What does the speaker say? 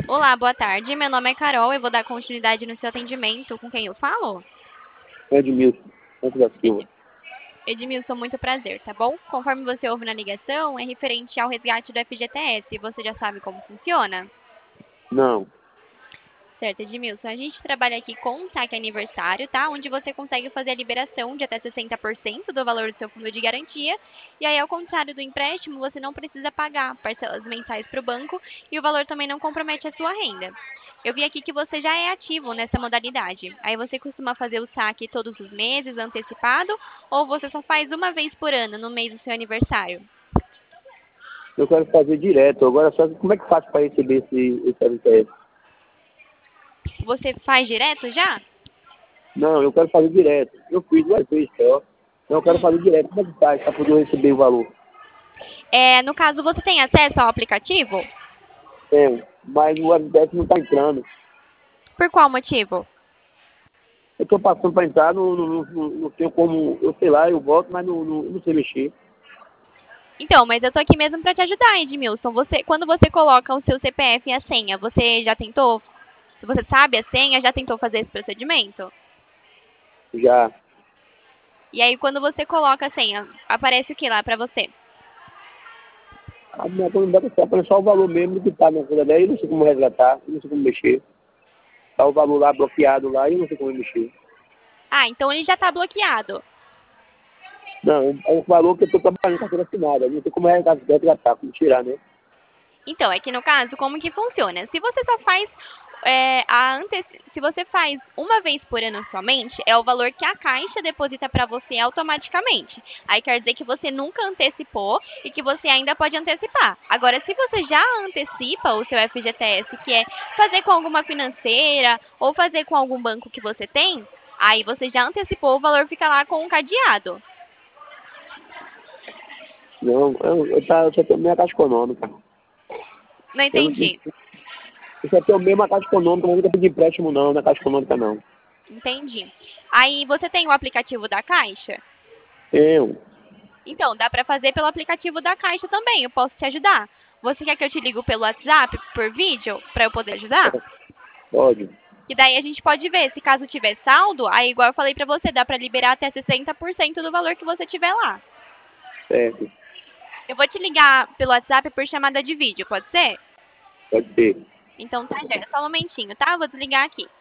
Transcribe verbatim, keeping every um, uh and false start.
Olá, boa tarde. Meu nome é Carol. Eu vou dar continuidade no seu atendimento. Com quem eu falo? Edmilson, Santos da Silva. Edmilson, muito prazer, tá bom? Conforme você ouve na ligação, é referente ao resgate do F G T S. Você já sabe como funciona? Não, Certo, Edmilson. A gente trabalha aqui com um saque aniversário, tá? Onde você consegue fazer a liberação de até sessenta por cento do valor do seu fundo de garantia. E aí, ao contrário do empréstimo, você não precisa pagar parcelas mensais para o banco e o valor também não compromete a sua renda. Eu vi aqui que você já é ativo nessa modalidade. Aí você costuma fazer o saque todos os meses, antecipado, ou você só faz uma vez por ano, no mês do seu aniversário? eu quero fazer direto. Agora, só que como é que faço para receber esse, esse L T S? Você faz direto já? Não, eu quero fazer direto. Eu fiz duas vezes só. Então, eu quero Hum. fazer direto. Como é que faz para poder receber o valor? É, no caso, você tem acesso ao aplicativo? Tenho, mas o L T S não está entrando. Por qual motivo? Eu estou passando para entrar, não, não, não, não tenho como, eu sei lá, eu volto, mas não, não, não sei mexer. Então, mas eu tô aqui mesmo para te ajudar, Edmilson. Você, quando você coloca o seu C P F e a senha, você já tentou? Se você sabe a senha, já tentou fazer esse procedimento? Já. E aí, quando você coloca a senha, aparece o que lá para você? A minha conta não dá para aparecer só o valor mesmo que está na conta dela. Eu não sei como resgatar, eu não sei como mexer. Está o valor lá bloqueado lá e eu não sei como mexer. Ah, então ele já está bloqueado. Não, é um valor que eu estou trabalhando com carteira assinada. Não tem como resgatar, como tirar, né? Então, é que no caso, como que funciona? Se você só faz é, a ante... se você faz uma vez por ano somente, é o valor que a Caixa deposita para você automaticamente. Aí quer dizer que você nunca antecipou e que você ainda pode antecipar. Agora, se você já antecipa o seu F G T S, que é fazer com alguma financeira ou fazer com algum banco que você tem, aí você já antecipou, o valor fica lá com um cadeado. Não, eu, eu, tá, eu só tenho minha caixa econômica. Não Eu, não, entendi. eu só tenho mesmo a caixa econômica, mas nunca pedi empréstimo não, na caixa econômica não. Entendi. Aí você tem o aplicativo da Caixa? Tenho, Então, dá para fazer pelo aplicativo da Caixa também. Eu posso te ajudar. Você quer que eu te ligue pelo WhatsApp, por vídeo, para eu poder ajudar? pode, E daí a gente pode ver, se caso tiver saldo, aí igual eu falei para você, dá para liberar até sessenta por cento do valor que você tiver lá. certo, Eu vou te ligar pelo WhatsApp por chamada de vídeo, pode ser? pode ser. Então tá, já. Só um momentinho, tá? Eu vou desligar aqui.